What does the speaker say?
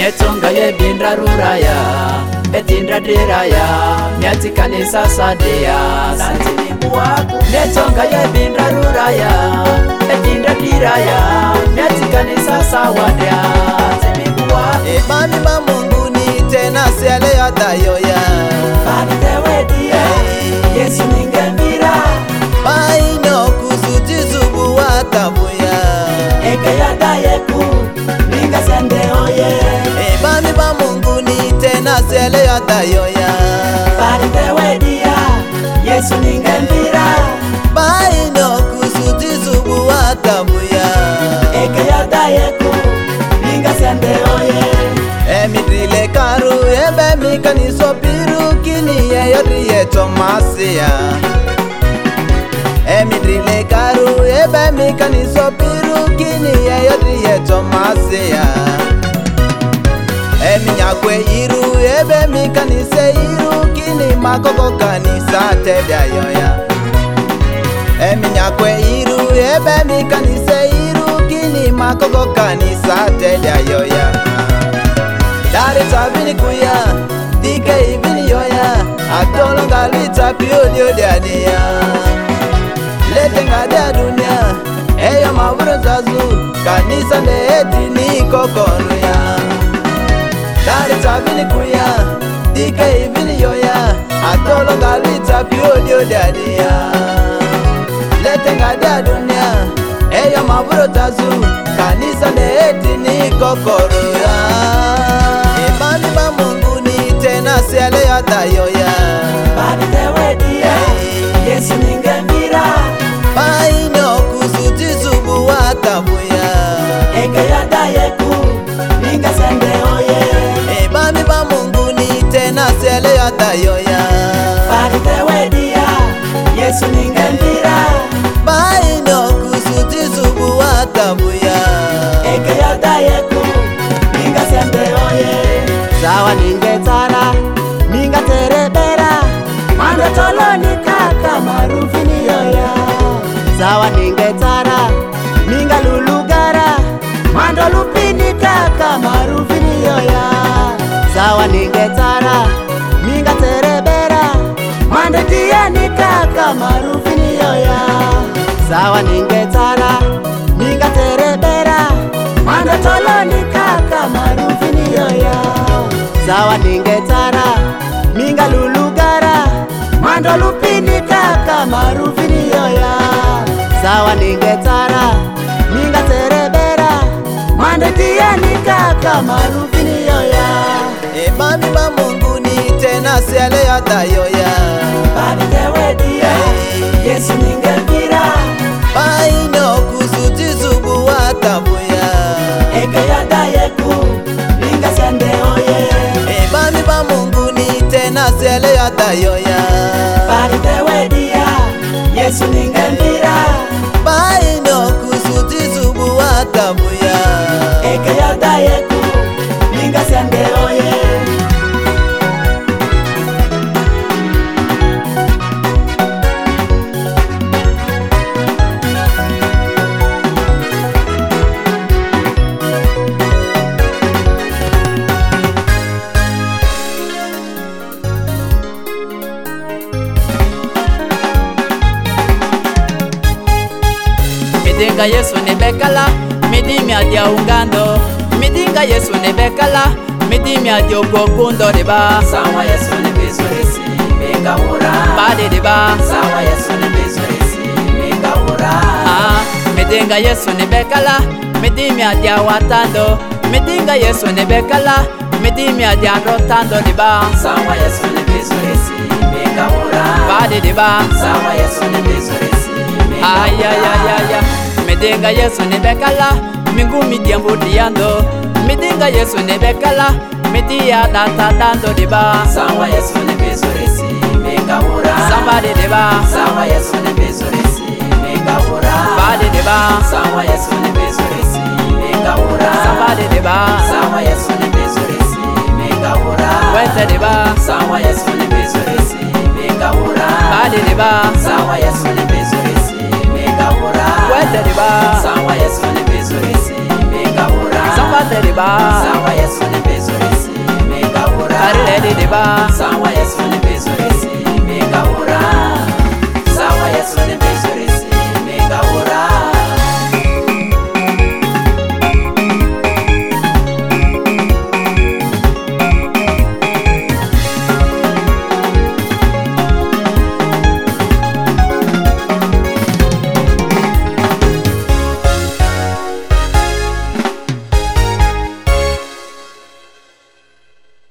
Netonga ye bindra ruraya Etindra diraya Nyati kanisa sadea Santini buwaku Netonga ye bindra ruraya Etindra diraya Nyati kanisa sawadea Santini buwaku Ebami ba Mungu ni tena siale ya dayoya Bani tewedia Yesu ningembira Baino kusuti zubu watabuya Eke ya dayeku Ninga sende oye Ebami ba Mungu ni tena siale ya dayoya Bani tewedia Yesu ningembira Baino kusuti zubu watabuya Eke ya dayeku Ninga sende oye Emidrile karu ebe mikaniso piru kini yeyori yeto masia Emidrile karu ebe mikaniso piru kini yeyori yeto masia Eminyakwe iru ebe mikanise iru kini makoko kanisa tebya yoya Eminyakwe iru ebe mikanise iru kini makoko kanisa tebya yoya Dari tabini kuya, dike ibini yoya Atolo ngalita pioni odiania Lete ngade dunia, eyo maburo zazu Kanisa neeti ni kokonu ya Dari tabini kuya, dike ibini yoya Atolo ngalita pioni odiania Lete ngade dunia, eyo maburo zazu Kanisa neeti ni kokonu ya Bani ba Mungu ni tena siale ya dayoya Bani tewedia Yesu ningembira Baino kusuti zubu watabuya Eke ya dayeku Ninga sende oye Bani ba Mungu ni tena siale ya dayoya Bani tewedia Yesu ningembira Baino kusuti zubu watabuya Eke ya dayeku Ninga sende oye Sawa ningetara, ningaterebera Mando toloni kaka marufini yoya Sawa ningetara, ningalulugara Mando lupini kaka marufini yoya Sawa ningetara, ningaterebera Mando diani kaka marufini yoya Sawa ningetara, ningaterebera Mando toloni kaka marufini yoya Sawa ningetara, ningalulugara Mando lupini kaka marufini yoya Sawa ningetara, ningaterebera Mando diani kaka marufini yoya Ebami ba Mungu ni tena siale ya dayoya Bani tewedia Yesu ningembira Baino kusuti zubu watabuya Eke ya dayeku Ninga sende oye Ebami ba Mungu ni tena siale ya dayoya Bani tewedia Yesu ningembira Baino kusuti zubu watabuya Eke ya dayeku Ninga sende oye Midinga Yesu nebekala, midimi adia ungando. Midinga Yesu nebekala, midimi adia gogundo deba. Sawa Yesu nebezoresi, mega ura. Bade deba. Sawa Yesu nebezoresi, mega ura. Midinga Yesu nebekala, midimi adia watando. Midinga Yesu nebekala, midimi adia rotando deba. Sawa Yesu nebezoresi, mega ura. Bade deba. Sawa Yesu nebezoresi, mega ura. Ay ay ay ay ay. Midinga Yesu nebekala, mingu midiambu diando. Midinga Yesu nebekala, midia data dando deba. Sawa Yesu nebezoresi, mega ura. Somebody deba. Sawa Yesu nebezoresi, mega ura. Bade deba. Sawa Yesu nebezoresi, mega ura. Somebody deba. Sawa Yesu nebezoresi, mega ura. Wete deba. Sawa Yesu nebezoresi, mega ura. Bade deba. Sawa Yesu nebezoresi, mega ura. Wete deba. Sawa Yesu nebezoresi, mega ura. Somebody deba. Sawa Yesu nebezoresi. diba.